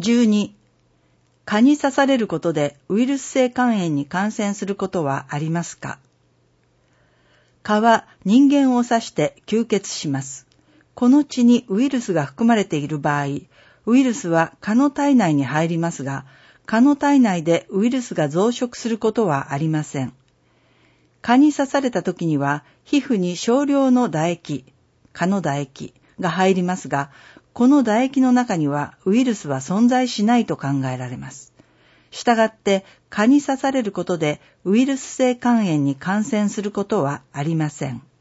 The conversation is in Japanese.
12、蚊に刺されることでウイルス性肝炎に感染することはありますか？蚊は人間を刺して吸血します。この血にウイルスが含まれている場合、ウイルスは蚊の体内に入りますが、蚊の体内でウイルスが増殖することはありません。蚊に刺された時には、皮膚に少量の唾液、蚊の唾液が入りますが、この唾液の中にはウイルスは存在しないと考えられます。したがって、蚊に刺されることでウイルス性肝炎に感染することはありません。